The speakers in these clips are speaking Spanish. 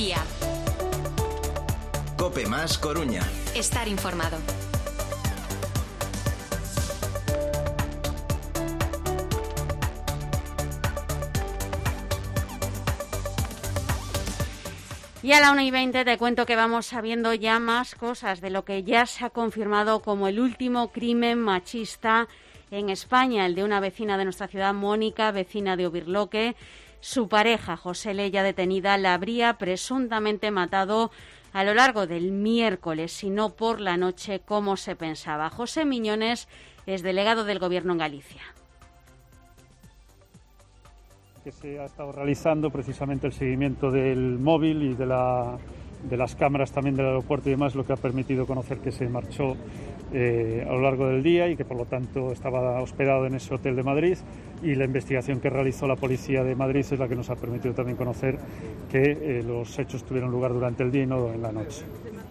día. COPE más Coruña. Estar informado. Y a la 1:20 te cuento que vamos sabiendo ya más cosas de lo que ya se ha confirmado como el último crimen machista en España, el de una vecina de nuestra ciudad, Mónica, vecina de Ubirloque. Su pareja, José L., ya detenida, la habría presuntamente matado a lo largo del miércoles y no por la noche como se pensaba. José Miñones es delegado del Gobierno en Galicia. Que se ha estado realizando precisamente el seguimiento del móvil y de las cámaras también del aeropuerto y demás, lo que ha permitido conocer que se marchó a lo largo del día y que por lo tanto estaba hospedado en ese hotel de Madrid, y la investigación que realizó la policía de Madrid es la que nos ha permitido también conocer que los hechos tuvieron lugar durante el día y no en la noche.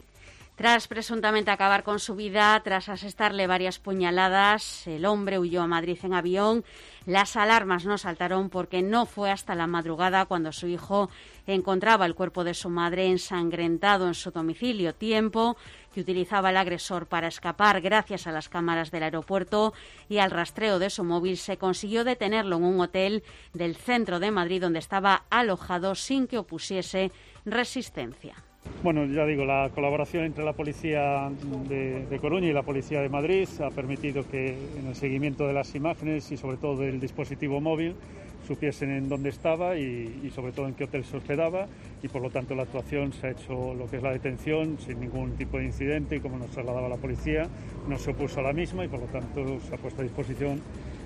Tras presuntamente acabar con su vida, tras asestarle varias puñaladas, el hombre huyó a Madrid en avión. Las alarmas no saltaron porque no fue hasta la madrugada cuando su hijo encontraba el cuerpo de su madre ensangrentado en su domicilio, tiempo que utilizaba el agresor para escapar. Gracias a las cámaras del aeropuerto y al rastreo de su móvil se consiguió detenerlo en un hotel del centro de Madrid donde estaba alojado sin que opusiese resistencia. Bueno, ya digo, la colaboración entre la policía de Coruña y la policía de Madrid ha permitido que en el seguimiento de las imágenes y sobre todo del dispositivo móvil supiesen en dónde estaba y sobre todo en qué hotel se hospedaba, y por lo tanto la actuación se ha hecho lo que es la detención sin ningún tipo de incidente, y como nos trasladaba la policía no se opuso a la misma y por lo tanto se ha puesto a disposición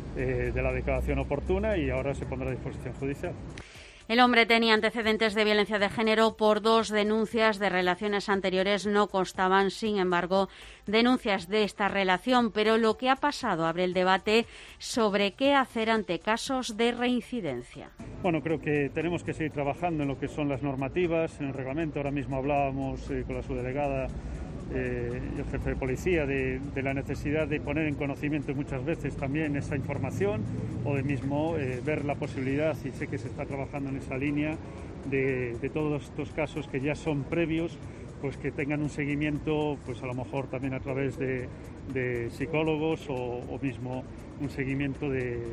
de la declaración oportuna y ahora se pondrá a disposición judicial. El hombre tenía antecedentes de violencia de género por 2 denuncias de relaciones anteriores. No constaban, sin embargo, denuncias de esta relación, pero lo que ha pasado abre el debate sobre qué hacer ante casos de reincidencia. Bueno, creo que tenemos que seguir trabajando en lo que son las normativas, en el reglamento. Ahora mismo hablábamos con la subdelegada y el jefe de policía de la necesidad de poner en conocimiento muchas veces también esa información, o de mismo ver la posibilidad, y sé que se está trabajando en esa línea, de todos estos casos que ya son previos, pues que tengan un seguimiento, pues a lo mejor también a través de psicólogos o mismo un seguimiento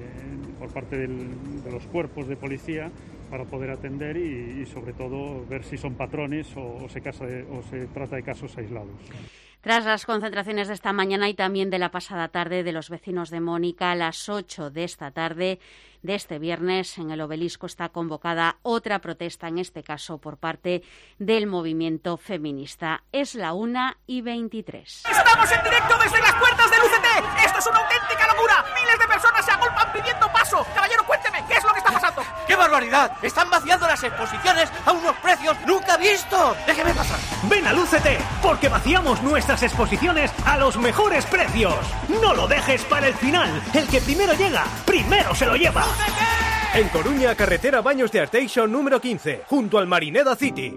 por parte de los cuerpos de policía para poder atender y sobre todo ver si son patrones o se trata de casos aislados. Tras las concentraciones de esta mañana y también de la pasada tarde de los vecinos de Mónica, a las 8 de esta tarde de este viernes en el Obelisco está convocada otra protesta, en este caso por parte del movimiento feminista. Es la 1:23. ¡Estamos en directo desde las puertas del UCT! ¡Esto es una auténtica locura! ¡Miles de personas se agolpan pidiendo paso! Caballero, cuénteme, ¿qué es lo que está pasando? ¡Qué barbaridad! ¡Están vaciando las exposiciones a unos precios nunca vistos! ¡Déjeme pasar! Ven al UCT, porque vaciamos nuestras exposiciones a los mejores precios. No lo dejes para el final. El que primero llega, primero se lo lleva. ¡UCT! En Coruña, carretera Baños de Arteixo número 15, junto al Marineda City.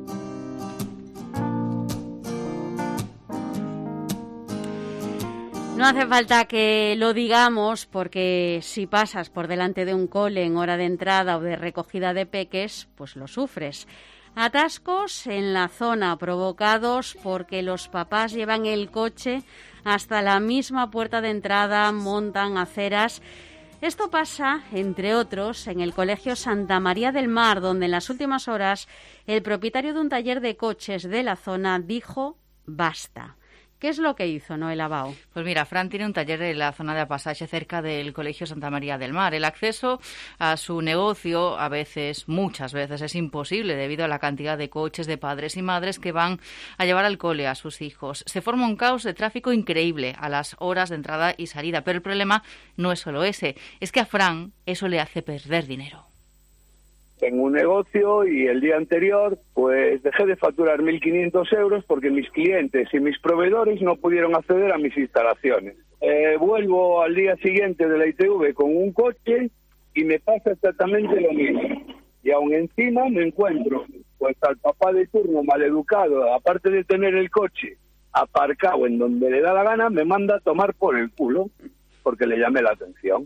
No hace falta que lo digamos, porque si pasas por delante de un cole en hora de entrada o de recogida de peques, pues lo sufres. Atascos en la zona provocados porque los papás llevan el coche hasta la misma puerta de entrada, montan aceras. Esto pasa, entre otros, en el Colegio Santa María del Mar, donde en las últimas horas el propietario de un taller de coches de la zona dijo basta. ¿Qué es lo que hizo Noela Bao? Pues mira, Fran tiene un taller en la zona de Apasaje, cerca del Colegio Santa María del Mar. El acceso a su negocio muchas veces es imposible debido a la cantidad de coches de padres y madres que van a llevar al cole a sus hijos. Se forma un caos de tráfico increíble a las horas de entrada y salida, pero el problema no es solo ese, es que a Fran eso le hace perder dinero. Tengo un negocio y el día anterior pues dejé de facturar 1.500 euros porque mis clientes y mis proveedores no pudieron acceder a mis instalaciones. Vuelvo al día siguiente de la ITV con un coche y me pasa exactamente lo mismo. Y aún encima me encuentro pues al papá de turno maleducado, aparte de tener el coche aparcado en donde le da la gana, me manda a tomar por el culo porque le llamé la atención.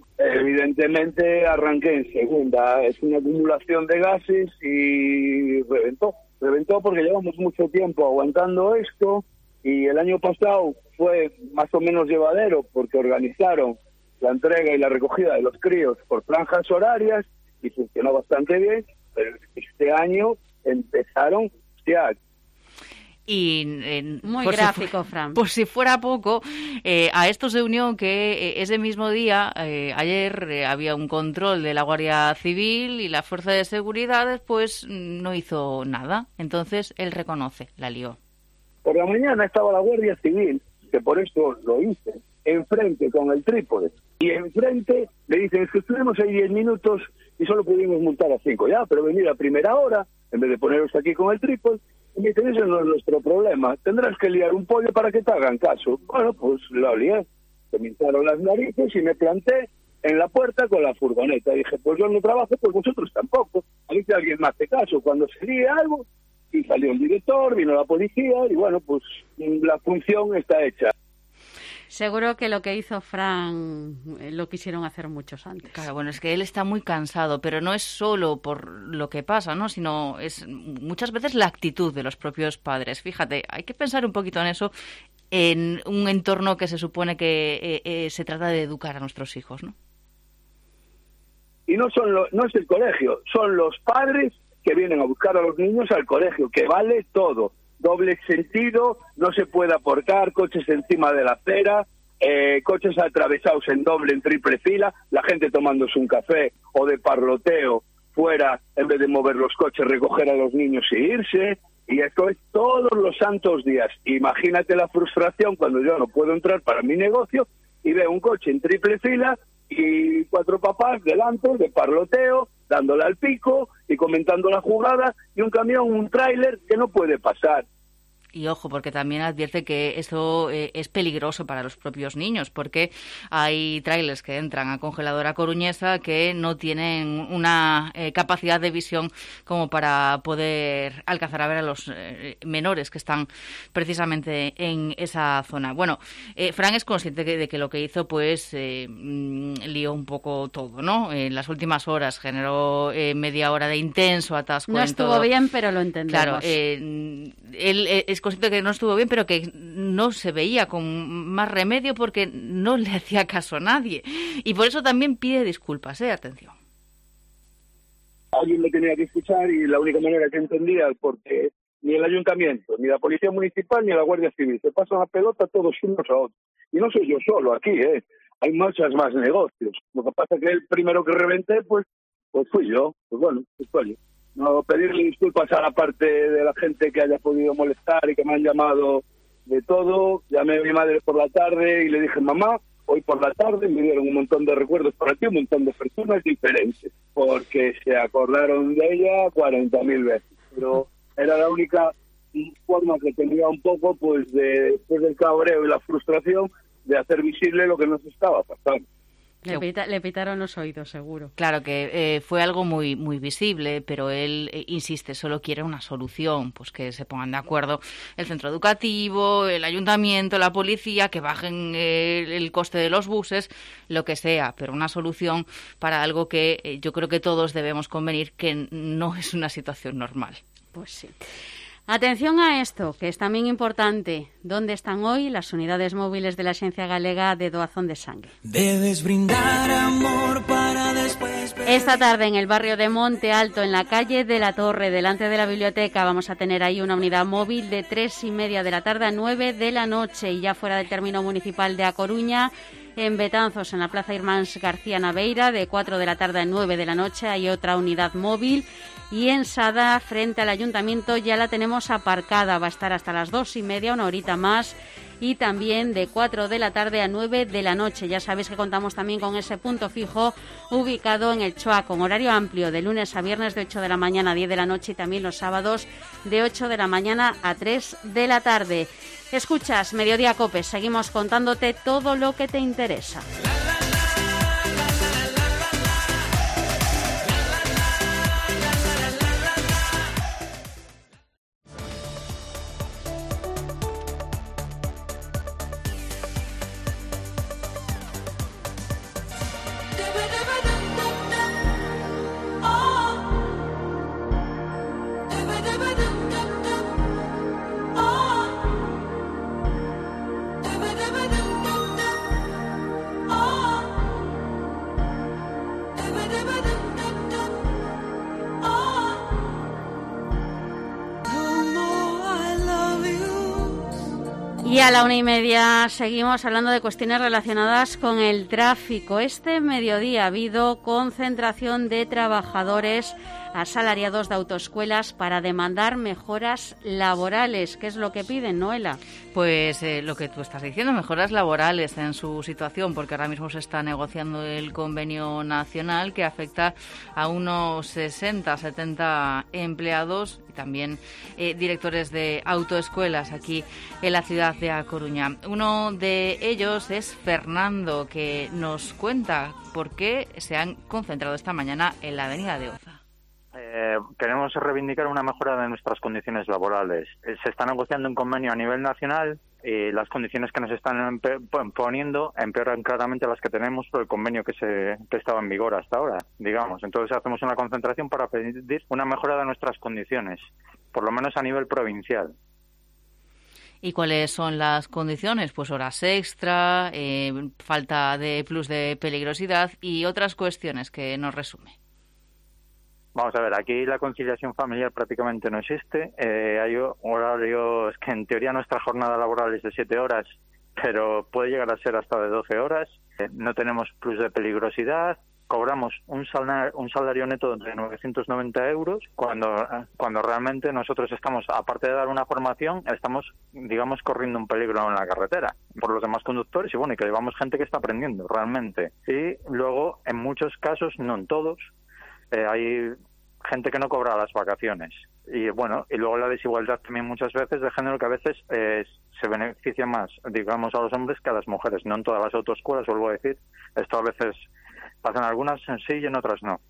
Evidentemente arranqué en segunda, es una acumulación de gases y reventó. Reventó porque llevamos mucho tiempo aguantando esto y el año pasado fue más o menos llevadero porque organizaron la entrega y la recogida de los críos por franjas horarias y funcionó bastante bien, pero este año empezaron ya. Y muy gráfico, Fran. Por si fuera poco, a estos de Unión que ese mismo día, ayer, había un control de la Guardia Civil y la Fuerza de Seguridad, pues no hizo nada. Entonces él reconoce, la lió. Por la mañana estaba la Guardia Civil, que por esto lo hice, enfrente con el trípode. Y enfrente le dicen, es que estuvimos ahí 10 minutos y solo pudimos multar a 5. Ya, pero venir a primera hora, en vez de poneros aquí con el trípode. Y me dicen, ese no es nuestro problema, tendrás que liar un pollo para que te hagan caso. Bueno, pues lo lié, se me hincharon las narices y me planté en la puerta con la furgoneta. Dije, pues yo no trabajo, pues vosotros tampoco. A ver si alguien me hace caso. Cuando se líe algo, y salió el director, vino la policía, y bueno, pues la función está hecha. Seguro que lo que hizo Fran lo quisieron hacer muchos antes. Claro, bueno, es que él está muy cansado, pero no es solo por lo que pasa, ¿no? Sino es muchas veces la actitud de los propios padres. Fíjate, hay que pensar un poquito en eso, en un entorno que se supone que se trata de educar a nuestros hijos, ¿no? Y no es el colegio, son los padres que vienen a buscar a los niños al colegio, que vale todo. Doble sentido, no se puede aparcar, coches encima de la acera, coches atravesados en doble, en triple fila, la gente tomándose un café o de parloteo fuera, en vez de mover los coches, recoger a los niños e irse, y esto es todos los santos días. Imagínate la frustración cuando yo no puedo entrar para mi negocio y veo un coche en triple fila y 4 papás delante de parloteo, dándole al pico y comentando la jugada, y un camión, un tráiler que no puede pasar. Y ojo, porque también advierte que esto es peligroso para los propios niños, porque hay tráilers que entran a Congeladora Coruñesa que no tienen una capacidad de visión como para poder alcanzar a ver a los menores que están precisamente en esa zona. Bueno, Fran es consciente de que lo que hizo pues lió un poco todo, ¿no? En las últimas horas generó media hora de intenso atasco. No estuvo bien, pero lo entendemos. Claro, él es consciente de que no estuvo bien, pero que no se veía con más remedio porque no le hacía caso a nadie. Y por eso también pide disculpas, atención. Alguien me tenía que escuchar y la única manera que entendía, porque ni el ayuntamiento, ni la policía municipal, ni la Guardia Civil se pasan la pelota todos unos a otros. Y no soy yo solo aquí, hay muchos más negocios. Lo que pasa es que el primero que reventé, pues fui yo. Pues bueno, pues fue yo. No, pedirle disculpas a la parte de la gente que haya podido molestar y que me han llamado de todo. Llamé a mi madre por la tarde y le dije, mamá, hoy por la tarde me dieron un montón de recuerdos para ti, un montón de personas diferentes, porque se acordaron de ella 40.000 veces. Pero era la única forma que tenía un poco, pues, después del cabreo y la frustración, de hacer visible lo que nos estaba pasando. Le pitaron los oídos, seguro. Claro que fue algo muy muy visible, pero él insiste, solo quiere una solución, pues que se pongan de acuerdo el centro educativo, el ayuntamiento, la policía, que bajen el coste de los buses, lo que sea, pero una solución para algo que yo creo que todos debemos convenir que no es una situación normal. Pues sí. Atención a esto, que es también importante. ¿Dónde están hoy las unidades móviles de la Axencia Galega de Doazón de Sangue? Debes brindar amor para después... Esta tarde en el barrio de Monte Alto, en la calle de la Torre, delante de la biblioteca, vamos a tener ahí una unidad móvil de 3:30 de la tarde a 9 de la noche. Y ya fuera del término municipal de A Coruña, en Betanzos, en la Plaza Irmáns García Naveira, de 4 de la tarde a 9 de la noche, hay otra unidad móvil. Y en Sada, frente al ayuntamiento, ya la tenemos aparcada. Va a estar hasta las 2:30, una horita más. Y también de 4 de la tarde a 9 de la noche. Ya sabéis que contamos también con ese punto fijo ubicado en el Choa, con horario amplio de lunes a viernes de 8 de la mañana a 10 de la noche y también los sábados de 8 de la mañana a 3 de la tarde. Escuchas Mediodía Cope, seguimos contándote todo lo que te interesa. a la 1:30 seguimos hablando de cuestiones relacionadas con el tráfico. Este mediodía ha habido concentración de trabajadores asalariados de autoescuelas para demandar mejoras laborales. ¿Qué es lo que piden, Noela? Pues lo que tú estás diciendo, mejoras laborales en su situación, porque ahora mismo se está negociando el convenio nacional que afecta a unos 60, 70 empleados y también directores de autoescuelas aquí en la ciudad de A Coruña. Uno de ellos es Fernando, que nos cuenta por qué se han concentrado esta mañana en la avenida de Oza. Queremos reivindicar una mejora de nuestras condiciones laborales. Se está negociando un convenio a nivel nacional y las condiciones que nos están poniendo empeoran claramente las que tenemos por el convenio que estaba en vigor hasta ahora, digamos. Entonces hacemos una concentración para pedir una mejora de nuestras condiciones, por lo menos a nivel provincial. ¿Y cuáles son las condiciones? Pues horas extra, falta de plus de peligrosidad y otras cuestiones que nos resume. Vamos a ver, aquí la conciliación familiar prácticamente no existe. Hay horarios que en teoría nuestra jornada laboral es de 7 horas, pero puede llegar a ser hasta de 12 horas. No tenemos plus de peligrosidad. Cobramos un salario neto de 990 euros cuando realmente nosotros estamos, aparte de dar una formación, estamos, digamos, corriendo un peligro en la carretera por los demás conductores y bueno, y que llevamos gente que está aprendiendo realmente. Y luego, en muchos casos, no en todos, hay gente que no cobra las vacaciones y bueno, y luego la desigualdad también muchas veces de género, que a veces se beneficia más, digamos, a los hombres que a las mujeres. No en todas las autoescuelas, vuelvo a decir, esto a veces pasa en algunas sí y en otras no.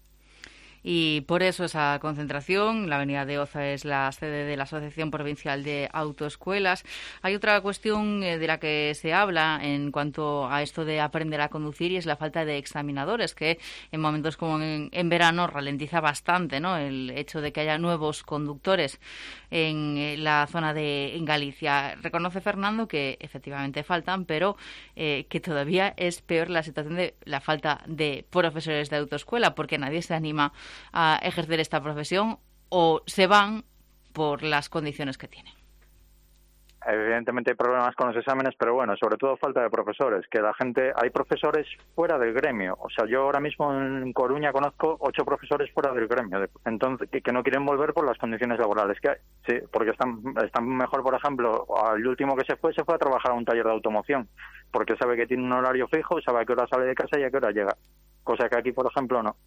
Y por eso esa concentración, la avenida de Oza es la sede de la Asociación Provincial de Autoescuelas. Hay otra cuestión de la que se habla en cuanto a esto de aprender a conducir y es la falta de examinadores, que en momentos como en verano ralentiza bastante, ¿no?, el hecho de que haya nuevos conductores en la zona en Galicia. Reconoce Fernando que efectivamente faltan, pero que todavía es peor la situación de la falta de profesores de autoescuela, porque nadie se anima a ejercer esta profesión o se van por las condiciones que tienen. Evidentemente hay problemas con los exámenes, pero bueno, sobre todo falta de profesores, que hay profesores fuera del gremio. O sea, yo ahora mismo en Coruña conozco 8 profesores fuera del gremio, entonces que no quieren volver por las condiciones laborales que hay. Sí, porque están mejor, por ejemplo, el último que se fue a trabajar a un taller de automoción, porque sabe que tiene un horario fijo, sabe a qué hora sale de casa y a qué hora llega, cosa que aquí, por ejemplo, no.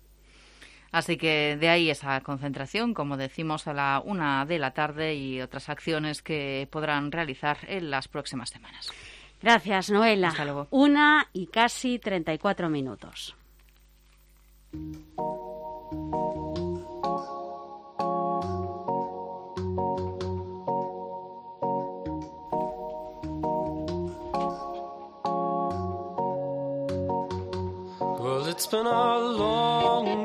Así que de ahí esa concentración, como decimos, a la 1 de la tarde y otras acciones que podrán realizar en las próximas semanas. Gracias, Noela. Hasta luego. 1:34. Well, it's been a long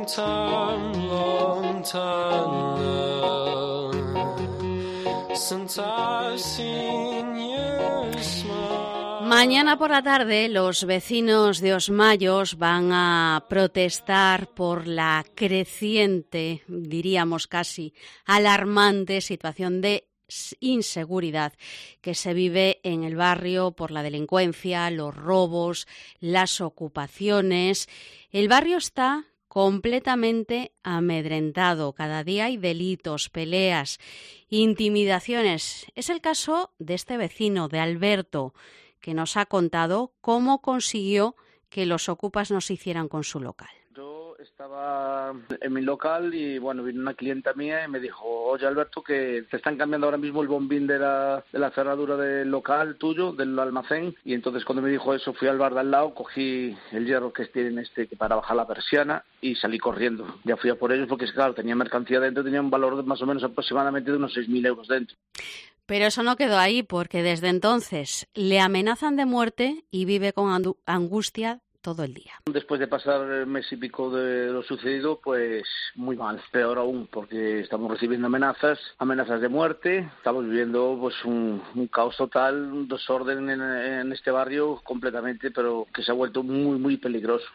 time now since I've seen you smile. Mañana por la tarde los vecinos de Osmayos van a protestar por la creciente, diríamos casi alarmante situación de inseguridad que se vive en el barrio por la delincuencia, los robos, las ocupaciones. El barrio está completamente amedrentado. Cada día hay delitos, peleas, intimidaciones. Es el caso de este vecino, de Alberto, que nos ha contado cómo consiguió que los ocupas no se hicieran con su local. Estaba en mi local y bueno, vino una clienta mía y me dijo: oye, Alberto, que te están cambiando ahora mismo el bombín de la cerradura del local tuyo, del almacén. Y entonces cuando me dijo eso, fui al bar de al lado, cogí el hierro que tienen para bajar la persiana y salí corriendo. Ya fui a por ellos porque, claro, tenía mercancía dentro, tenía un valor de más o menos aproximadamente de unos 6.000 euros dentro. Pero eso no quedó ahí, porque desde entonces le amenazan de muerte y vive con angustia todo el día. Después de pasar el mes y pico de lo sucedido, pues muy mal, peor aún, porque estamos recibiendo amenazas de muerte, estamos viviendo pues un caos total, un desorden en este barrio completamente, pero que se ha vuelto muy, muy peligroso.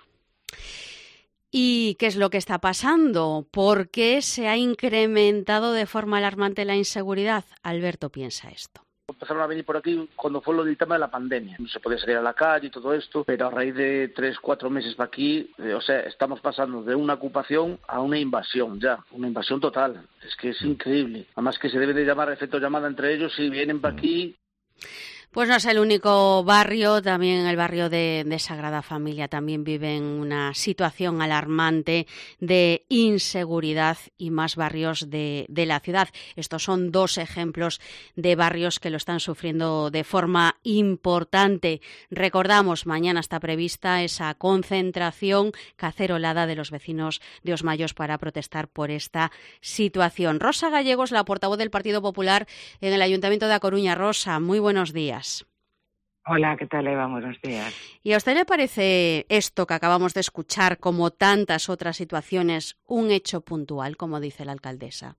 ¿Y qué es lo que está pasando? ¿Por qué se ha incrementado de forma alarmante la inseguridad? Alberto piensa esto. Empezaron a venir por aquí cuando fue lo del tema de la pandemia. No se podía salir a la calle y todo esto, pero a raíz de 3-4 meses para aquí, estamos pasando de una ocupación a una invasión ya, una invasión total. Es que es increíble. Además que se debe de llamar efecto llamada entre ellos y vienen para aquí. Pues no es el único barrio, también el barrio de Sagrada Familia también vive en una situación alarmante de inseguridad y más barrios de la ciudad. Estos son 2 ejemplos de barrios que lo están sufriendo de forma importante. Recordamos, mañana está prevista esa concentración cacerolada de los vecinos de Os Mayos para protestar por esta situación. Rosa Gallegos, la portavoz del Partido Popular en el Ayuntamiento de A Coruña. Rosa, muy buenos días. Hola, ¿qué tal, Eva? Buenos días. ¿Y a usted le parece esto que acabamos de escuchar, como tantas otras situaciones, un hecho puntual, como dice la alcaldesa?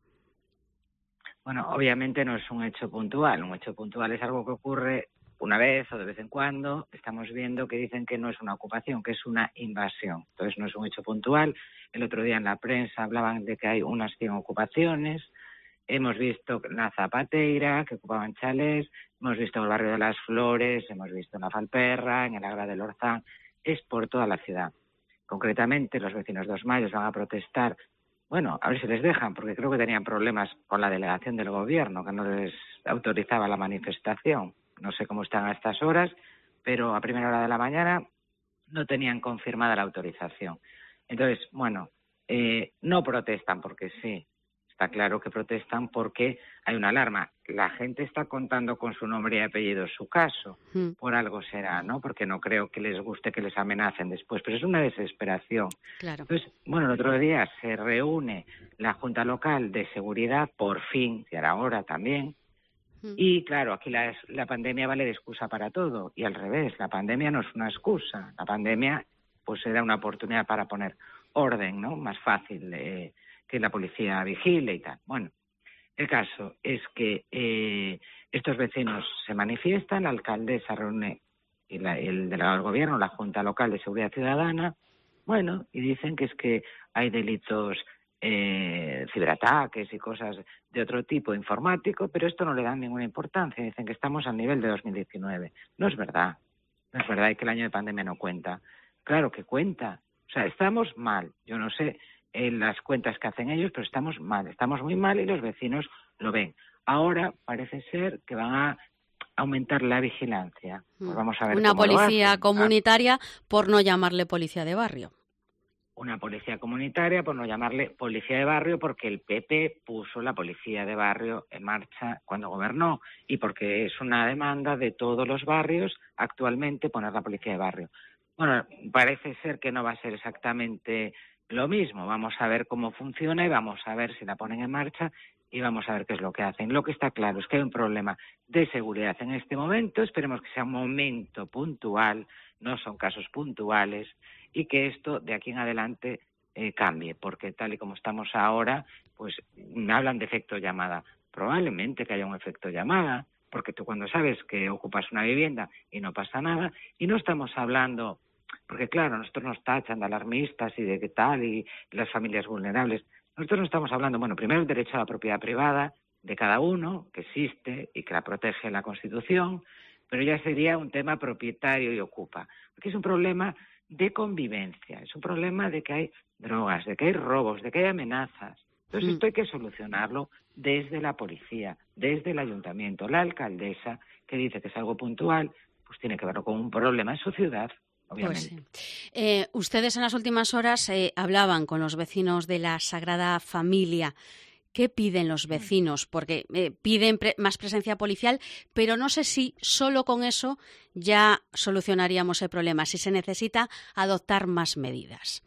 Bueno, obviamente no es un hecho puntual. Un hecho puntual es algo que ocurre una vez o de vez en cuando. Estamos viendo que dicen que no es una ocupación, que es una invasión. Entonces no es un hecho puntual. El otro día en la prensa hablaban de que hay unas 100 ocupaciones. Hemos visto la Zapateira, que ocupaban chalés, hemos visto el barrio de las Flores, hemos visto en la Falperra, en el Agra del Orzán. Es por toda la ciudad. Concretamente, los vecinos de Os Mayos van a protestar. Bueno, a ver si les dejan, porque creo que tenían problemas con la delegación del gobierno, que no les autorizaba la manifestación. No sé cómo están a estas horas, pero a primera hora de la mañana no tenían confirmada la autorización. Entonces, bueno, no protestan porque sí. Está claro que protestan porque hay una alarma. La gente está contando con su nombre y apellido su caso. Por algo será, ¿no? Porque no creo que les guste que les amenacen después. Pero es una desesperación. Claro. Entonces, bueno, el otro día se reúne la Junta Local de Seguridad, por fin, y era hora también. Y claro, aquí la pandemia vale de excusa para todo. Y al revés, la pandemia no es una excusa. La pandemia pues era una oportunidad para poner orden, ¿no? Más fácil que la policía vigile y tal. Bueno, el caso es que estos vecinos se manifiestan, la alcaldesa reúne el delegado del gobierno, la Junta Local de Seguridad Ciudadana, bueno, y dicen que es que hay delitos, ciberataques y cosas de otro tipo informático, pero esto no le dan ninguna importancia, dicen que estamos al nivel de 2019. No es verdad y que el año de pandemia no cuenta. Claro que cuenta, o sea, estamos mal, yo no sé en las cuentas que hacen ellos, pero estamos mal, estamos muy mal y los vecinos lo ven. Ahora parece ser que van a aumentar la vigilancia. Pues vamos a ver una cómo policía lo hacen. comunitaria, por no llamarle policía de barrio. Una policía comunitaria, por no llamarle policía de barrio, porque el PP puso la policía de barrio en marcha cuando gobernó y porque es una demanda de todos los barrios actualmente poner la policía de barrio. Bueno, parece ser que no va a ser exactamente lo mismo. Vamos a ver cómo funciona y vamos a ver si la ponen en marcha y vamos a ver qué es lo que hacen. Lo que está claro es que hay un problema de seguridad en este momento. Esperemos que sea un momento puntual, no son casos puntuales, y que esto de aquí en adelante cambie, porque tal y como estamos ahora, pues me hablan de efecto llamada. Probablemente que haya un efecto llamada, porque tú cuando sabes que ocupas una vivienda y no pasa nada, y no estamos hablando, porque claro, nosotros nos tachan de alarmistas y de qué tal, y las familias vulnerables. Nosotros no estamos hablando, bueno, primero el derecho a la propiedad privada de cada uno, que existe y que la protege la Constitución, pero ya sería un tema propietario y ocupa, porque es un problema de convivencia, es un problema de que hay drogas, de que hay robos, de que hay amenazas. Entonces esto hay que solucionarlo desde la policía, desde el ayuntamiento. La alcaldesa, que dice que es algo puntual, pues tiene que verlo con un problema en su ciudad, obviamente. Pues sí. Ustedes en las últimas horas hablaban con los vecinos de la Sagrada Familia. ¿Qué piden los vecinos? Porque piden más presencia policial, pero no sé si solo con eso ya solucionaríamos el problema, si se necesita adoptar más medidas.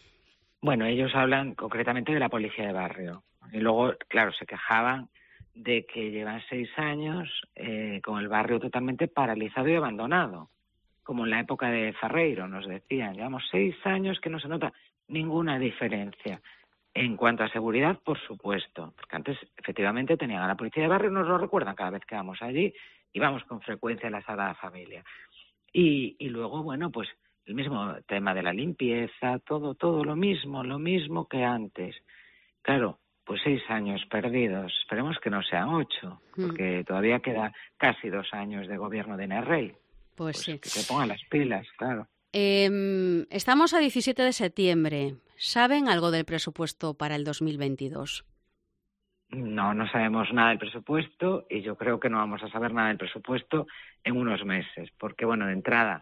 Bueno, ellos hablan concretamente de la policía de barrio. Y luego, claro, se quejaban de que llevan 6 años con el barrio totalmente paralizado y abandonado. Como en la época de Ferreiro, nos decían, llevamos 6 años que no se nota ninguna diferencia. En cuanto a seguridad, por supuesto, porque antes efectivamente tenían a la policía de barrio, nos lo recuerdan cada vez que vamos allí, y vamos con frecuencia a la Sagrada Familia. Y luego, bueno, pues el mismo tema de la limpieza, todo lo mismo que antes. Claro, pues 6 años perdidos. Esperemos que no sean 8, porque todavía queda casi 2 años de gobierno de Nerrey. Pues sí. Que se pongan las pilas, claro. Estamos a 17 de septiembre. ¿Saben algo del presupuesto para el 2022? No sabemos nada del presupuesto y yo creo que no vamos a saber nada del presupuesto en unos meses, porque, bueno, de entrada,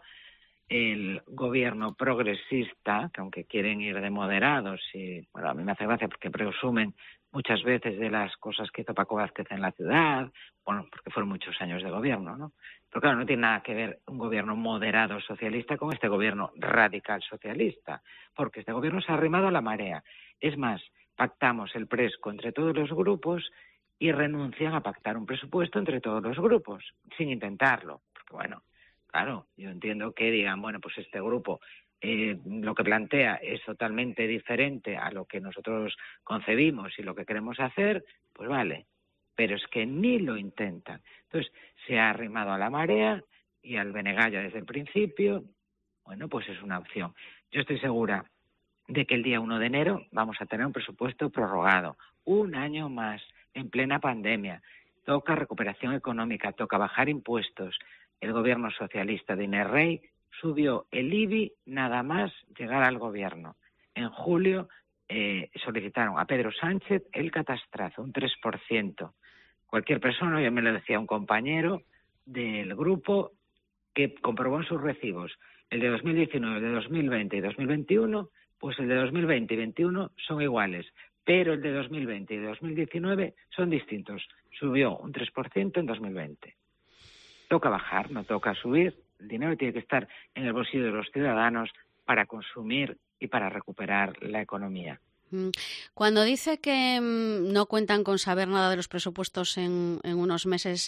el gobierno progresista, que aunque quieren ir de moderados, y bueno, a mí me hace gracia porque presumen muchas veces de las cosas que hizo Paco Vázquez en la ciudad, bueno, porque fueron muchos años de gobierno, ¿no? Pero claro, no tiene nada que ver un gobierno moderado socialista con este gobierno radical socialista, porque este gobierno se ha arrimado a la marea. Es más, pactamos el presco entre todos los grupos y renuncian a pactar un presupuesto entre todos los grupos, sin intentarlo, porque bueno, claro, yo entiendo que digan, bueno, pues este grupo lo que plantea es totalmente diferente a lo que nosotros concebimos y lo que queremos hacer, pues vale, pero es que ni lo intentan. Entonces, se ha arrimado a la marea y al Benegalla desde el principio, bueno, pues es una opción. Yo estoy segura de que el día 1 de enero vamos a tener un presupuesto prorrogado, 1 año más, en plena pandemia. Toca recuperación económica, toca bajar impuestos. El gobierno socialista de Nerrey subió el IBI nada más llegar al gobierno. En julio solicitaron a Pedro Sánchez el catastrazo, un 3%. Cualquier persona, ya me lo decía un compañero del grupo, que comprobó en sus recibos el de 2019, el de 2020 y 2021, pues el de 2020 y 2021 son iguales, pero el de 2020 y 2019 son distintos. Subió un 3% en 2020. Toca bajar, no toca subir. El dinero tiene que estar en el bolsillo de los ciudadanos para consumir y para recuperar la economía. Cuando dice que no cuentan con saber nada de los presupuestos en unos meses,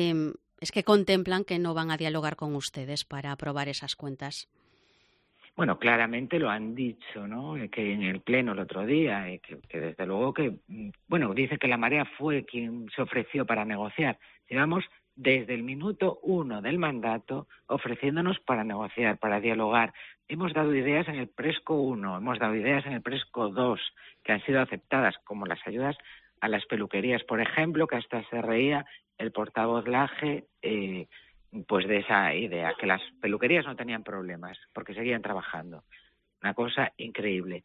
es que contemplan que no van a dialogar con ustedes para aprobar esas cuentas. Bueno, claramente lo han dicho, ¿no? Que en el pleno el otro día, y que desde luego que, bueno, dice que la marea fue quien se ofreció para negociar. Llevamos desde el minuto 1 del mandato ofreciéndonos para negociar, para dialogar. Hemos dado ideas en el Presco 1, hemos dado ideas en el Presco 2, que han sido aceptadas, como las ayudas a las peluquerías, por ejemplo, que hasta se reía el portavoz Laje, pues de esa idea, que las peluquerías no tenían problemas, porque seguían trabajando. Una cosa increíble.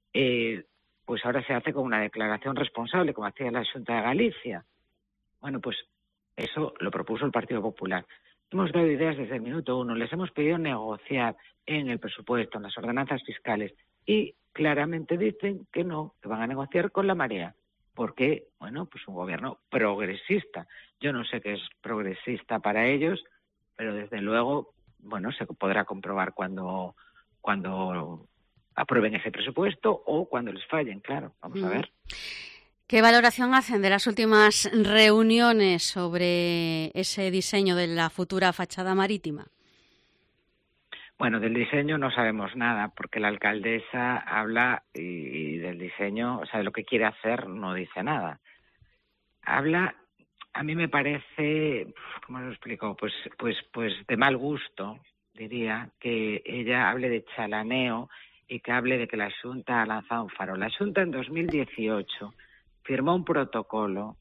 Pues ahora se hace con una declaración responsable, como hacía la Xunta de Galicia. Bueno, pues eso lo propuso el Partido Popular. Hemos dado ideas desde el minuto 1, les hemos pedido negociar en el presupuesto, en las ordenanzas fiscales, y claramente dicen que no, que van a negociar con la marea, porque, bueno, pues un gobierno progresista. Yo no sé qué es progresista para ellos, pero desde luego, bueno, se podrá comprobar cuando aprueben ese presupuesto o cuando les fallen, claro, vamos a ver. ¿Qué valoración hacen de las últimas reuniones sobre ese diseño de la futura fachada marítima? Bueno, del diseño no sabemos nada, porque la alcaldesa habla y del diseño, o sea, de lo que quiere hacer no dice nada. Habla, a mí me parece, ¿cómo lo explico? Pues de mal gusto, diría, que ella hable de chalaneo y que hable de que la Xunta ha lanzado un faro. La Xunta en 2018 firmó un protocolo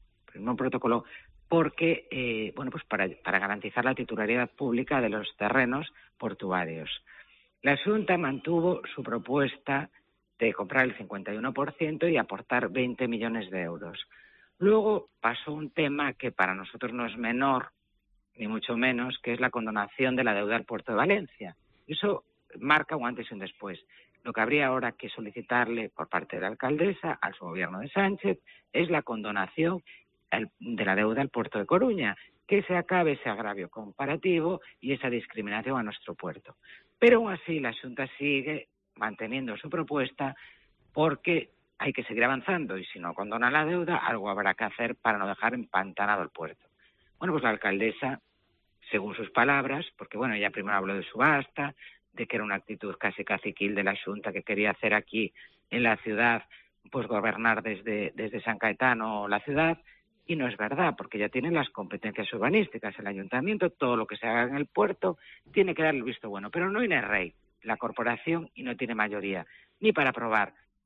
porque, bueno, pues para garantizar la titularidad pública de los terrenos portuarios. La Xunta mantuvo su propuesta de comprar el 51% y aportar 20 millones de euros. Luego pasó un tema que para nosotros no es menor, ni mucho menos, que es la condonación de la deuda al Puerto de Valencia. Eso marca un antes y un después. Lo que habría ahora que solicitarle por parte de la alcaldesa al su gobierno de Sánchez es la condonación de la deuda al puerto de Coruña, que se acabe ese agravio comparativo y esa discriminación a nuestro puerto. Pero aún así la Xunta sigue manteniendo su propuesta porque hay que seguir avanzando y si no condona la deuda, algo habrá que hacer para no dejar empantanado el puerto. Bueno, pues la alcaldesa, según sus palabras, porque bueno, ella primero habló de subasta, de que era una actitud casi caciquil de la Xunta que quería hacer aquí en la ciudad, pues gobernar desde San Caetano la ciudad, y no es verdad, porque ya tienen las competencias urbanísticas. El ayuntamiento, todo lo que se haga en el puerto, tiene que dar el visto bueno, pero no Nerrey, la corporación, y no tiene mayoría, ni para aprobar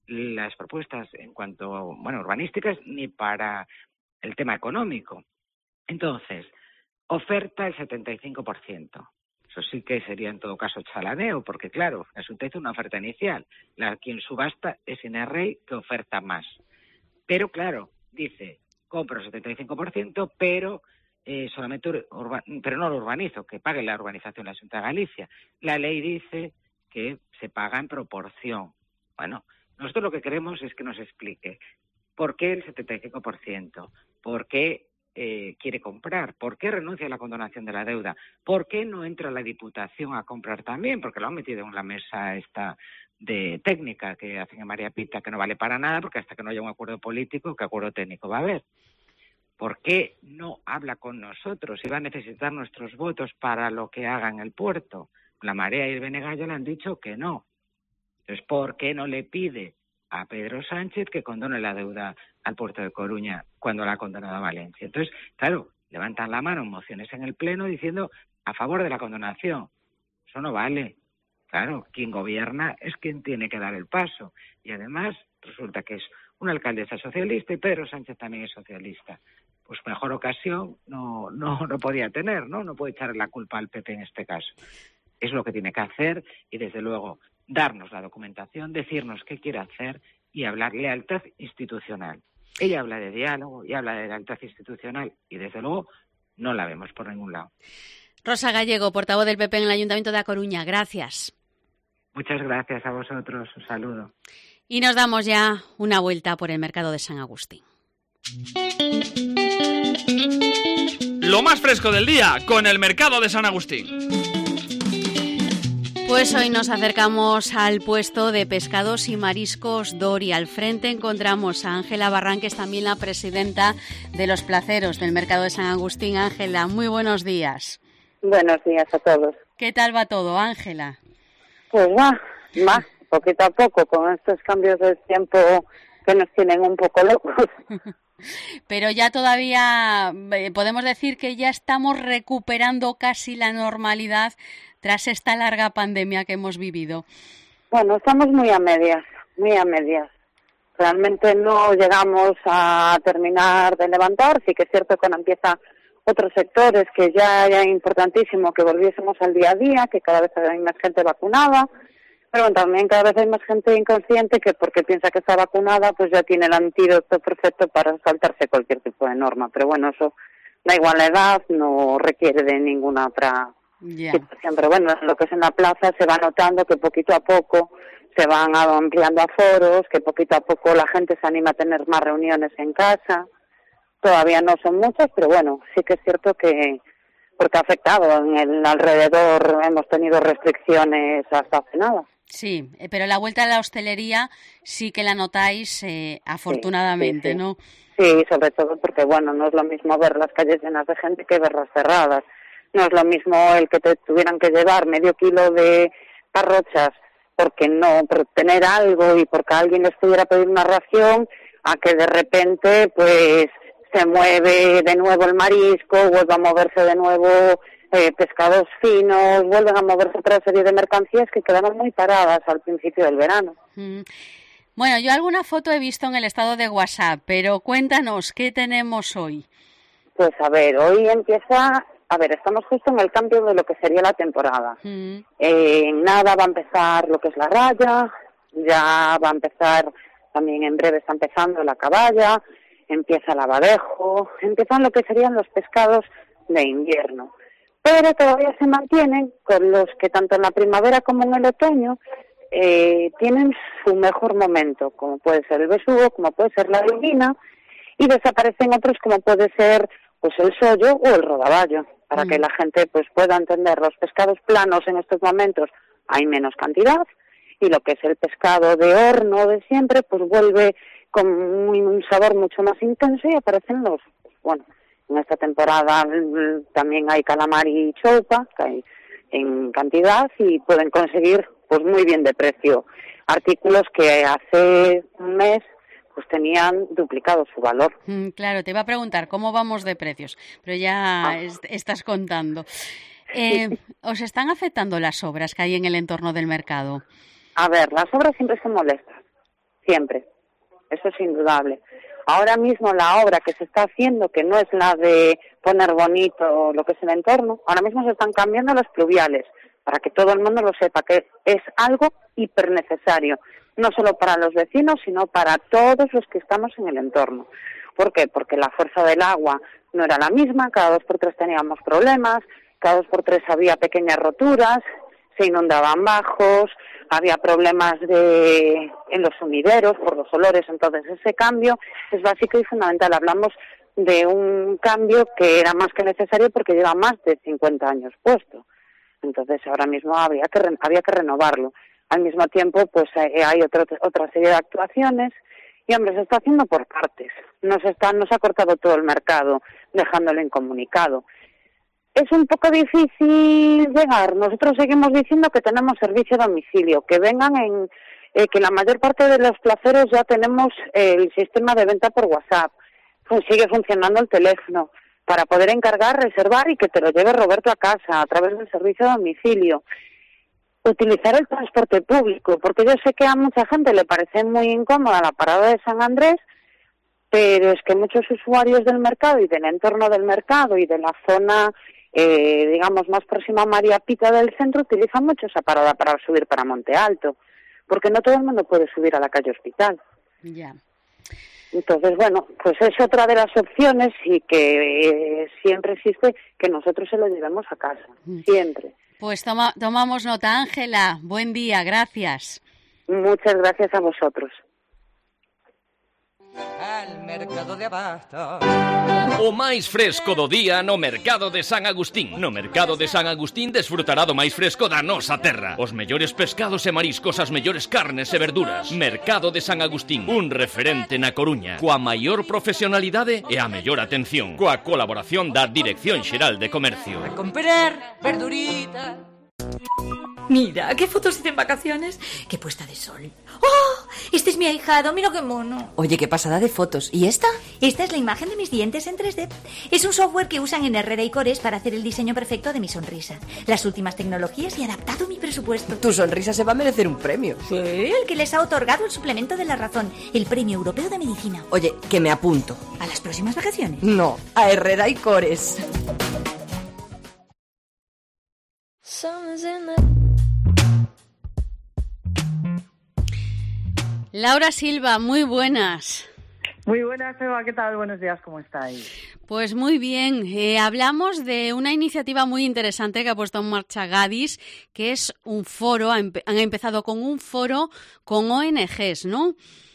las propuestas en cuanto, urbanísticas, ni para el tema económico. Entonces, oferta el 75%. Eso sí que sería en todo caso chalaneo, porque claro, la Xunta hizo una oferta inicial. Quien subasta es Inerrey, que oferta más. Pero claro, dice, compro el 75%, pero pero no lo urbanizo, que pague la urbanización la Xunta de Galicia. La ley dice que se paga en proporción. Bueno, nosotros lo que queremos es que nos explique por qué el 75%, por qué quiere comprar, por qué renuncia a la condonación de la deuda, por qué no entra la Diputación a comprar también, porque lo han metido en la mesa esta de técnica que hacen en María Pita, que no vale para nada, porque hasta que no haya un acuerdo político, ¿qué acuerdo técnico va a haber? ¿Por qué no habla con nosotros y va a necesitar nuestros votos para lo que haga en el puerto? La Marea y el Benegallo le han dicho que no. Entonces, ¿por qué no le pide a Pedro Sánchez que condone la deuda al puerto de Coruña cuando la ha condenado a Valencia? Entonces, claro, levantan la mano en mociones en el Pleno diciendo a favor de la condonación. Eso no vale. Claro, quien gobierna es quien tiene que dar el paso. Y además resulta que es una alcaldesa socialista y Pedro Sánchez también es socialista. Pues mejor ocasión no podía tener, ¿no? No puede echarle la culpa al PP en este caso. Es lo que tiene que hacer y, desde luego, darnos la documentación, decirnos qué quiere hacer y hablar lealtad institucional. Ella habla de diálogo y habla de lealtad institucional y, desde luego, no la vemos por ningún lado. Rosa Gallego, portavoz del PP en el Ayuntamiento de A Coruña. Gracias. Muchas gracias a vosotros. Un saludo. Y nos damos ya una vuelta por el mercado de San Agustín. Lo más fresco del día con el mercado de San Agustín. Pues hoy nos acercamos al puesto de pescados y mariscos Dori. Al frente encontramos a Ángela Barranques, también la presidenta de los placeros del mercado de San Agustín. Ángela, muy buenos días. Buenos días a todos. ¿Qué tal va todo, Ángela? Pues va, poquito a poco, con estos cambios del tiempo que nos tienen un poco locos. Pero ya todavía podemos decir que ya estamos recuperando casi la normalidad tras esta larga pandemia que hemos vivido. Bueno, estamos muy a medias. Realmente no llegamos a terminar de levantar. Sí que es cierto que ahora empieza otros sectores que ya es importantísimo que volviésemos al día a día, que cada vez hay más gente vacunada, pero bueno, también cada vez hay más gente inconsciente que porque piensa que está vacunada pues ya tiene el antídoto perfecto para saltarse cualquier tipo de norma. Pero bueno, eso da igual la edad, no requiere de ninguna otra situación. Pero bueno, lo que es en la plaza se va notando que poquito a poco se van ampliando aforos, que poquito a poco la gente se anima a tener más reuniones en casa. Todavía no son muchas, pero bueno, sí que es cierto que porque ha afectado en el alrededor, hemos tenido restricciones hasta hace nada. Sí, pero la vuelta a la hostelería sí que la notáis afortunadamente, sí. ¿no? Sí, sobre todo porque, bueno, no es lo mismo ver las calles llenas de gente que verlas cerradas. No es lo mismo el que te tuvieran que llevar medio kilo de parrochas por tener algo y porque alguien les pudiera pedir una ración, a que de repente, pues, se mueve de nuevo el marisco, vuelve a moverse de nuevo pescados finos, vuelven a moverse otra serie de mercancías que quedaron muy paradas al principio del verano. Bueno, yo alguna foto he visto en el estado de WhatsApp, pero cuéntanos, ¿qué tenemos hoy? Pues a ver, hoy estamos justo en el cambio de lo que sería la temporada. En nada va a empezar lo que es la raya, ya va a empezar, también en breve está empezando la caballa, empieza el abadejo, empiezan lo que serían los pescados de invierno. Pero todavía se mantienen con los que tanto en la primavera como en el otoño tienen su mejor momento, como puede ser el besugo, como puede ser la lubina, y desaparecen otros como puede ser pues el sollo o el rodaballo, para que la gente pues pueda entender. Los pescados planos en estos momentos hay menos cantidad, y lo que es el pescado de horno de siempre pues vuelve con un sabor mucho más intenso y aparecen los, en esta temporada también hay calamar y choupa, que hay en cantidad y pueden conseguir pues muy bien de precio. Artículos que hace un mes pues tenían duplicado su valor. Claro, te iba a preguntar cómo vamos de precios, pero ya estás contando. ¿Os están afectando las obras que hay en el entorno del mercado? A ver, las obras siempre son molestas. siempre, eso es indudable. Ahora mismo la obra que se está haciendo, que no es la de poner bonito lo que es el entorno, ahora mismo se están cambiando los pluviales, para que todo el mundo lo sepa, que es algo hipernecesario, no solo para los vecinos, sino para todos los que estamos en el entorno. ¿Por qué? Porque la fuerza del agua no era la misma, cada 2x3 teníamos problemas, cada 2x3 había pequeñas roturas, se inundaban bajos, había problemas en los sumideros por los olores. Entonces ese cambio es básico y fundamental. Hablamos de un cambio que era más que necesario porque lleva más de 50 años puesto. Entonces ahora mismo había que renovarlo. Al mismo tiempo pues hay otra serie de actuaciones y hombre, se está haciendo por partes. No se ha cortado todo el mercado dejándolo incomunicado. Es un poco difícil llegar. Nosotros seguimos diciendo que tenemos servicio a domicilio, que vengan que la mayor parte de los placeros ya tenemos el sistema de venta por WhatsApp. Pues sigue funcionando el teléfono para poder encargar, reservar y que te lo lleve Roberto a casa a través del servicio a domicilio. Utilizar el transporte público, porque yo sé que a mucha gente le parece muy incómoda la parada de San Andrés, pero es que muchos usuarios del mercado y del entorno del mercado y de la zona digamos, más próxima a María Pita del centro, utilizan mucho esa parada para subir para Monte Alto, porque no todo el mundo puede subir a la calle Hospital. Ya. Entonces, bueno, pues es otra de las opciones y que siempre existe que nosotros se lo llevemos a casa, siempre. Pues tomamos nota, Ángela. Buen día, gracias. Muchas gracias a vosotros. Al mercado de abasto. O máis fresco do día no mercado de San Agustín. No mercado de San Agustín desfrutará do máis fresco da nosa terra. Os mellores pescados e mariscos, as mellores carnes e verduras. Mercado de San Agustín, un referente na Coruña, coa maior profesionalidade e a mellor atención, coa colaboración da Dirección Xeral de Comercio. A comprar verdurita. Mira, qué fotos hice en vacaciones. Qué puesta de sol. ¡Oh! Este es mi ahijado, mira qué mono. Oye, qué pasada de fotos. ¿Y esta? Esta es la imagen de mis dientes en 3D. Es un software que usan en Herrera y Cores para hacer el diseño perfecto de mi sonrisa. Las últimas tecnologías y adaptado a mi presupuesto. Tu sonrisa se va a merecer un premio. Sí, el que les ha otorgado el suplemento de la razón, el Premio Europeo de Medicina. Oye, que me apunto. ¿A las próximas vacaciones? No, a Herrera y Cores. Laura Silva, muy buenas. Muy buenas, Eva, ¿qué tal? Buenos días, ¿cómo estáis? Pues muy bien, hablamos de una iniciativa muy interesante que ha puesto en marcha Gadis, que es un foro, han empezado con un foro con ONGs, ¿no?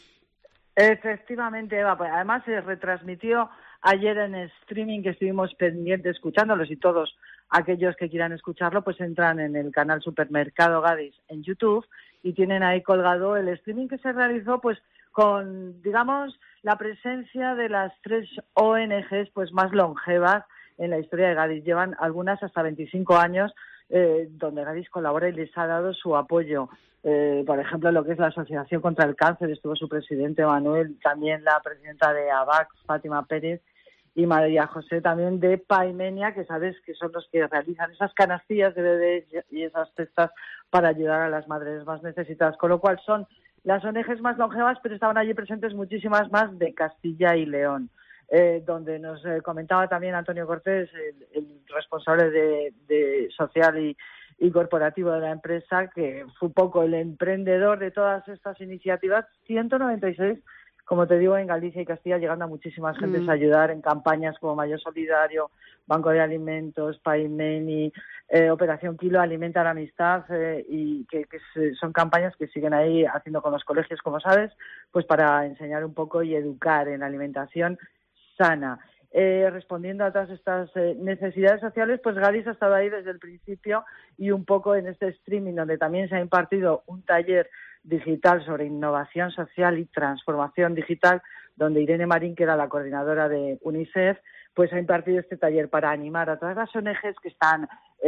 Efectivamente, Eva, pues además se retransmitió ayer en streaming, que estuvimos pendientes escuchándolos, y todos aquellos que quieran escucharlo pues entran en el canal Supermercado Gadis en YouTube y tienen ahí colgado el streaming que se realizó pues con, digamos, la presencia de las 3 ONGs pues más longevas en la historia de Gadis. Llevan algunas hasta 25 años donde Gadis colabora y les ha dado su apoyo. Por ejemplo, lo que es la Asociación contra el Cáncer, estuvo su presidente Manuel, también la presidenta de ABAC, Fátima Pérez, y María José también de Paimenia, que sabes que son los que realizan esas canastillas de bebés y esas cestas para ayudar a las madres más necesitadas, con lo cual son las ONGs más longevas, pero estaban allí presentes muchísimas más de Castilla y León, donde nos comentaba también Antonio Cortés, el responsable de social y corporativo de la empresa, que fue un poco el emprendedor de todas estas iniciativas, 196, como te digo, en Galicia y Castilla, llegando a muchísimas gentes a ayudar en campañas como Mayo Solidario, Banco de Alimentos, Paimeni, Operación Kilo, Alimenta la Amistad, y que son campañas que siguen ahí haciendo con los colegios, como sabes, pues para enseñar un poco y educar en alimentación sana. Respondiendo a todas estas necesidades sociales, pues Gadis ha estado ahí desde el principio, y un poco en este streaming donde también se ha impartido un taller digital sobre innovación social y transformación digital, donde Irene Marín, que era la coordinadora de UNICEF, pues ha impartido este taller para animar a todas las ONGs que están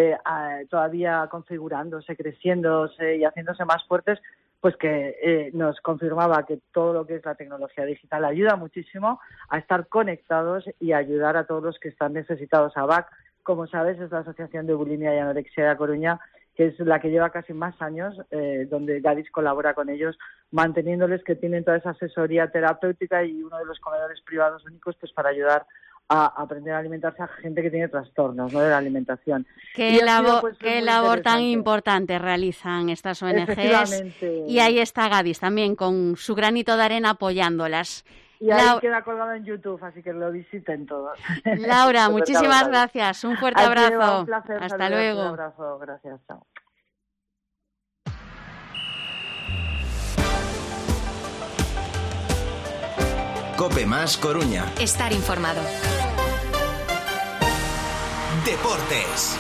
todavía configurándose, creciéndose y haciéndose más fuertes, pues que nos confirmaba que todo lo que es la tecnología digital ayuda muchísimo a estar conectados y a ayudar a todos los que están necesitados. ABAC, como sabes, es la Asociación de Bulimia y Anorexia de A Coruña, que es la que lleva casi más años, donde Gadis colabora con ellos, manteniéndoles que tienen toda esa asesoría terapéutica y uno de los comedores privados únicos pues para ayudar a aprender a alimentarse a gente que tiene trastornos, ¿no?, de la alimentación. ¿Qué labor tan importante realizan estas ONGs? Y ahí está Gadis también con su granito de arena apoyándolas. Y ahí queda colgado en YouTube, así que lo visiten todos. Laura, muchísimas gracias. Un fuerte abrazo. Un placer. Hasta luego. Un abrazo. Gracias. Chao. COPE Más Coruña. Estar informado. Deportes.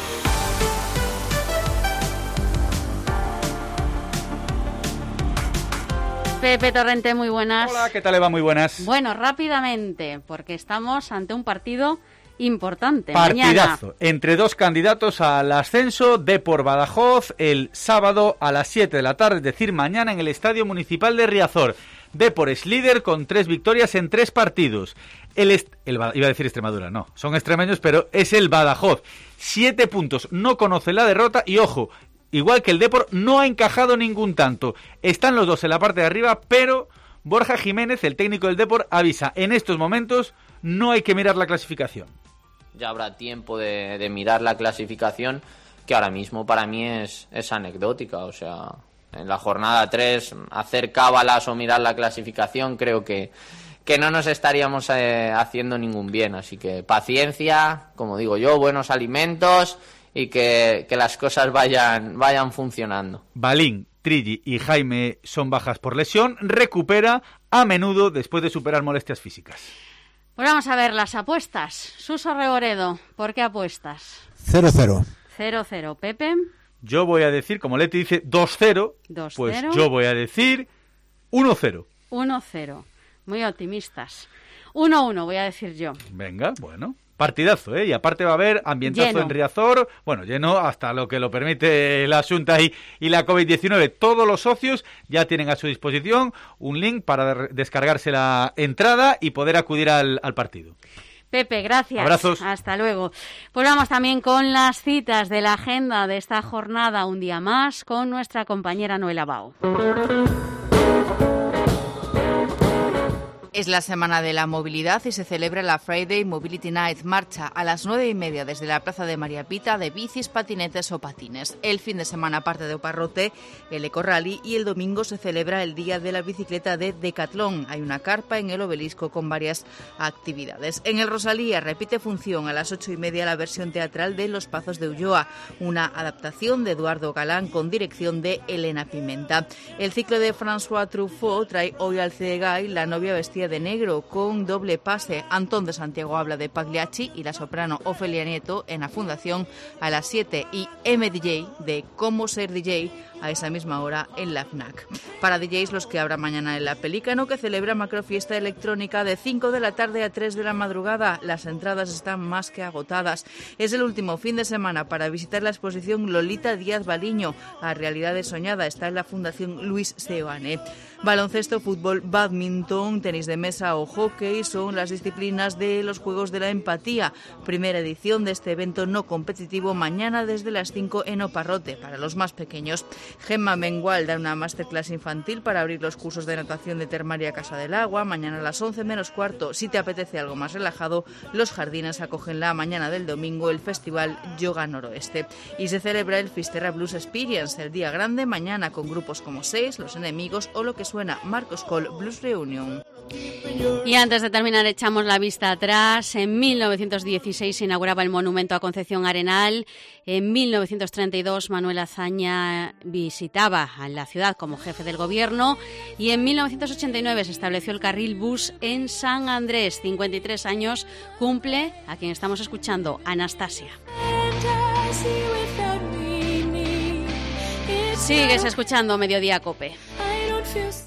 Pepe Torrente, muy buenas. Hola, ¿qué tal, Eva? Muy buenas. Bueno, rápidamente, porque estamos ante un partido importante. Partidazo. Mañana. Entre dos candidatos al ascenso, Depor Badajoz, el sábado a las 7 de la tarde, es decir, mañana en el Estadio Municipal de Riazor. Depor es líder con 3 victorias en 3 partidos. Iba a decir Extremadura, no, son extremeños, pero es el Badajoz. 7 puntos, no conoce la derrota y, ojo, igual que el Depor, no ha encajado ningún tanto. Están los dos en la parte de arriba, pero Borja Jiménez, el técnico del Depor, avisa, en estos momentos no hay que mirar la clasificación. Ya habrá tiempo de mirar la clasificación, que ahora mismo para mí es anecdótica, o sea, en la jornada 3 hacer cábalas o mirar la clasificación creo que no nos estaríamos haciendo ningún bien, así que paciencia, como digo yo, buenos alimentos y que las cosas vayan funcionando. Balín, Trilli y Jaime son bajas por lesión, recupera a menudo después de superar molestias físicas. Pues vamos a ver las apuestas. Suso Reboredo, ¿por qué apuestas? 0-0. 0-0. Pepe. Yo voy a decir, como Leti dice, 2-0, pues yo voy a decir 1-0. 1-0. Muy optimistas. 1-1 voy a decir yo. Venga, bueno. Partidazo, ¿eh? Y aparte va a haber ambientazo lleno en Riazor, bueno, lleno hasta lo que lo permite la Xunta y la COVID-19. Todos los socios ya tienen a su disposición un link para descargarse la entrada y poder acudir al partido. Pepe, gracias. Abrazos. Hasta luego. Pues vamos también con las citas de la agenda de esta jornada, un día más, con nuestra compañera Noela Bao. Es la semana de la movilidad y se celebra la Friday Mobility Night, marcha a las 9:30 desde la Plaza de María Pita de bicis, patinetes o patines. El fin de semana, aparte de Oparrote, el Eco Rally, y el domingo se celebra el Día de la Bicicleta de Decatlón. Hay una carpa en el Obelisco con varias actividades. En el Rosalía repite función a las 8:30 la versión teatral de Los Pazos de Ulloa, una adaptación de Eduardo Galán con dirección de Elena Pimenta. El ciclo de François Truffaut trae hoy al Cegay La novia vestida de negro con doble pase. Antón de Santiago habla de Pagliacci y la soprano Ofelia Nieto en la Fundación a las 7 y MDJ de Cómo ser DJ a esa misma hora en la FNAC. Para DJs los que habrá mañana en La Pelícano, que celebra macrofiesta electrónica de 5 de la tarde a 3 de la madrugada. Las entradas están más que agotadas. Es el último fin de semana para visitar la exposición Lolita Díaz Baliño, a Realidades Soñada. Está en la Fundación Luis Seoane. Baloncesto, fútbol, badminton, tenis de mesa o hockey son las disciplinas de los Juegos de la Empatía. Primera edición de este evento no competitivo mañana desde las 5 en Oparrote para los más pequeños. Gemma Mengual da una masterclass infantil para abrir los cursos de natación de Termaria Casa del Agua. Mañana a las 11 menos cuarto. Si te apetece algo más relajado, los jardines acogen la mañana del domingo el festival Yoga Noroeste. Y se celebra el Fisterra Blues Experience, el día grande mañana con grupos como Seis, Los Enemigos o lo que suena Marcos Cole Blues Reunion. Y antes de terminar echamos la vista atrás. En 1916 se inauguraba el monumento a Concepción Arenal. En 1932 Manuel Azaña visitaba a la ciudad como jefe del gobierno y en 1989 se estableció el carril bus en San Andrés. 53 años cumple a quien estamos escuchando, Anastasia. Sigues escuchando Mediodía COPE.